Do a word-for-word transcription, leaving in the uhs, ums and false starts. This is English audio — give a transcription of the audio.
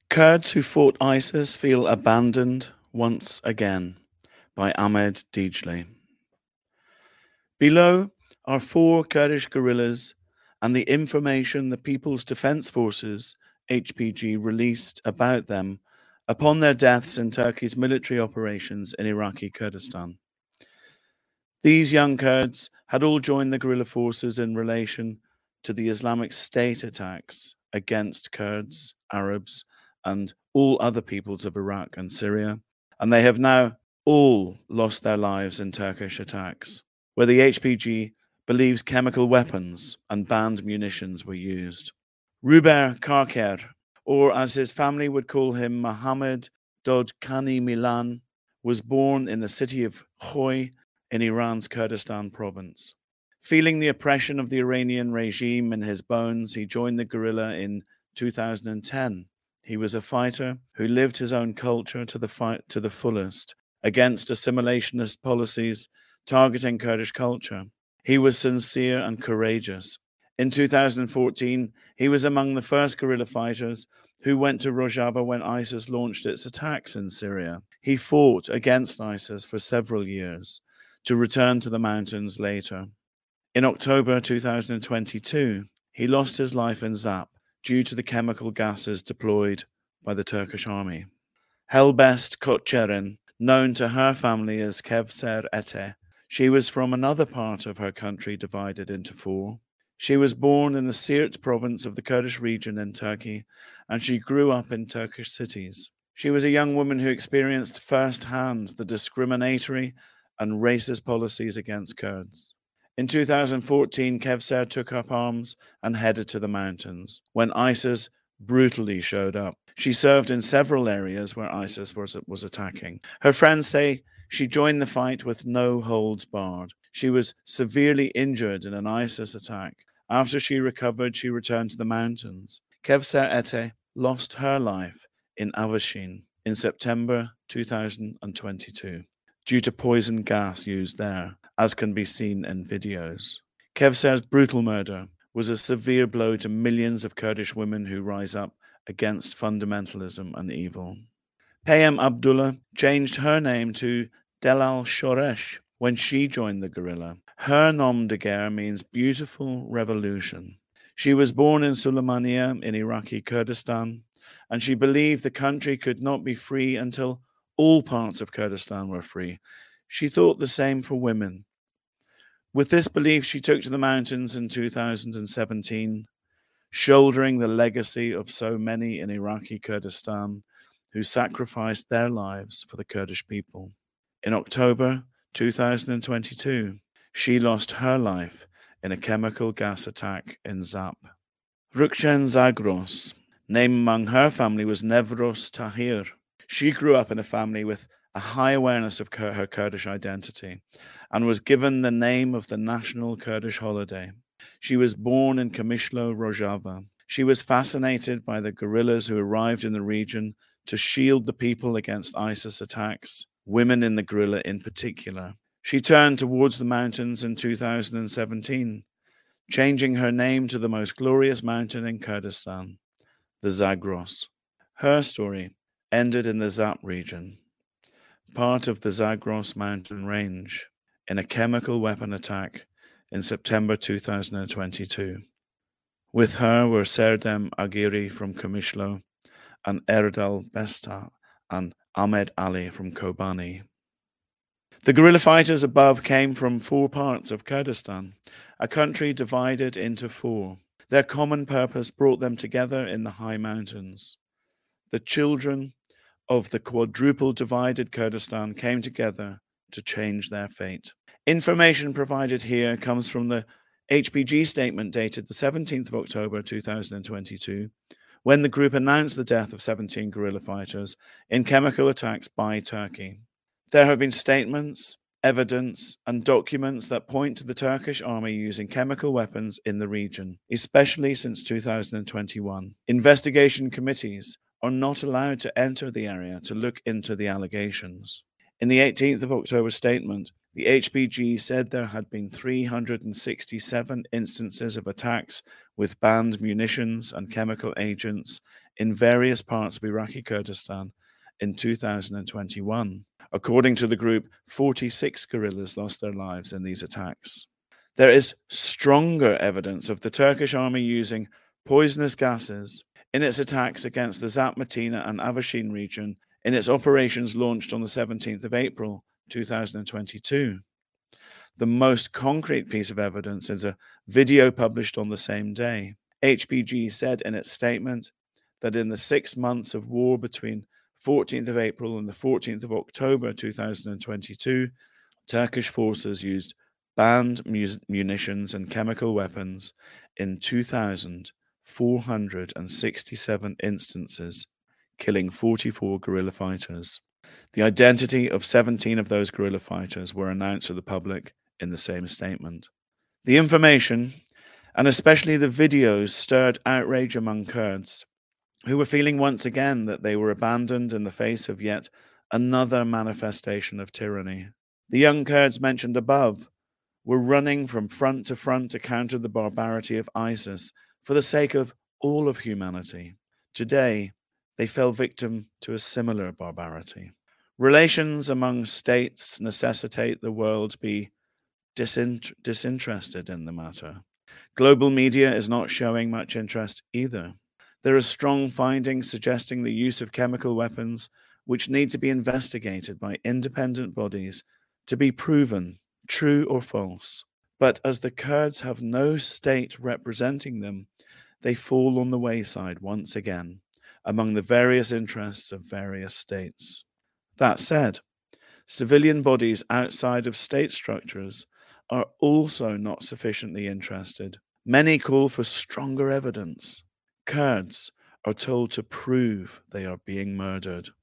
Kurds who fought ISIS feel abandoned once again, by Ahmed Dijli. Below are four Kurdish guerrillas and the information the People's Defense Forces, H P G, released about them upon their deaths in Turkey's military operations in Iraqi Kurdistan. These young Kurds had all joined the guerrilla forces in relation to the Islamic State attacks against Kurds, Arabs, and all other peoples of Iraq and Syria, and they have now all lost their lives in Turkish attacks, where the H P G believes chemical weapons and banned munitions were used. Ruber Karker, or as his family would call him, Mohammed Dodkani Milan, was born in the city of Khoy in Iran's Kurdistan province. Feeling the oppression of the Iranian regime in his bones, he joined the guerrilla in two thousand ten. He was a fighter who lived his own culture to the fight to the fullest against assimilationist policies targeting Kurdish culture. He was sincere and courageous. In two thousand fourteen, he was among the first guerrilla fighters who went to Rojava when ISIS launched its attacks in Syria. He fought against ISIS for several years to return to the mountains later. In October two thousand twenty-two, he lost his life in Zap due to the chemical gases deployed by the Turkish army. Helbest Koçeren, known to her family as Kevser Ete, she was from another part of her country divided into four. She was born in the Siirt province of the Kurdish region in Turkey, and she grew up in Turkish cities. She was a young woman who experienced firsthand the discriminatory and racist policies against Kurds. In two thousand fourteen, Kevser took up arms and headed to the mountains when ISIS brutally showed up. She served in several areas where ISIS was, was attacking. Her friends say she joined the fight with no holds barred. She was severely injured in an ISIS attack. After she recovered, she returned to the mountains. Kevser Ete lost her life in Avashin in September two thousand twenty-two due to poison gas used there, as can be seen in videos. Kevser's brutal murder was a severe blow to millions of Kurdish women who rise up against fundamentalism and evil. Payam Abdullah changed her name to Delal Shoresh when she joined the guerrilla. Her nom de guerre means beautiful revolution. She was born in Suleymaniye in Iraqi Kurdistan, and she believed the country could not be free until all parts of Kurdistan were free. She thought the same for women. With this belief, she took to the mountains in two thousand seventeen, shouldering the legacy of so many in Iraqi Kurdistan who sacrificed their lives for the Kurdish people. In October two thousand twenty-two, she lost her life in a chemical gas attack in Zap. Rukjen Zagros, name among her family was Nevros Tahir. She grew up in a family with a high awareness of her Kurdish identity and was given the name of the national Kurdish holiday. She was born in Kamishlo, Rojava. She was fascinated by the guerrillas who arrived in the region to shield the people against ISIS attacks, women in the guerrilla in particular. She turned towards the mountains in two thousand seventeen, changing her name to the most glorious mountain in Kurdistan, the Zagros. Her story ended in the Zap region, part of the Zagros mountain range, in a chemical weapon attack in September two thousand twenty-two. With her were Serdem Agiri from Kamishlo and Erdal Besta and Ahmed Ali from Kobani. The guerrilla fighters above came from four parts of Kurdistan, a country divided into four. Their common purpose brought them together in the high mountains. The children of the quadruple divided Kurdistan came together to change their fate. Information provided here comes from the H P G statement dated the seventeenth of October two thousand twenty-two, when the group announced the death of seventeen guerrilla fighters in chemical attacks by Turkey. There have been statements, evidence, and documents that point to the Turkish army using chemical weapons in the region, especially since two thousand twenty-one. Investigation committees are not allowed to enter the area to look into the allegations. In the eighteenth of October statement, The H P G said there had been three hundred sixty-seven instances of attacks with banned munitions and chemical agents in various parts of Iraqi Kurdistan in two thousand twenty-one. According to the group, forty-six guerrillas lost their lives in these attacks. There is stronger evidence of the Turkish army using poisonous gases in its attacks against the Zatmatina and Avashin region in its operations launched on the seventeenth of April two thousand twenty-two. The most concrete piece of evidence is a video published on the same day. H P G said in its statement that in the six months of war between fourteenth of April and the fourteenth of October two thousand twenty-two, Turkish forces used banned munitions and chemical weapons in two thousand four hundred sixty-seven instances, killing forty-four guerrilla fighters. The identity of seventeen of those guerrilla fighters were announced to the public in the same statement. The information, and especially the videos, stirred outrage among Kurds, who were feeling once again that they were abandoned in the face of yet another manifestation of tyranny. The young Kurds mentioned above were running from front to front to counter the barbarity of ISIS for the sake of all of humanity. Today, they fell victim to a similar barbarity. Relations among states necessitate the world be disint- disinterested in the matter. Global media is not showing much interest either. There are strong findings suggesting the use of chemical weapons, which need to be investigated by independent bodies to be proven true or false. But as the Kurds have no state representing them, they fall on the wayside once again among the various interests of various states. That said, civilian bodies outside of state structures are also not sufficiently interested. Many call for stronger evidence. Kurds are told to prove they are being murdered.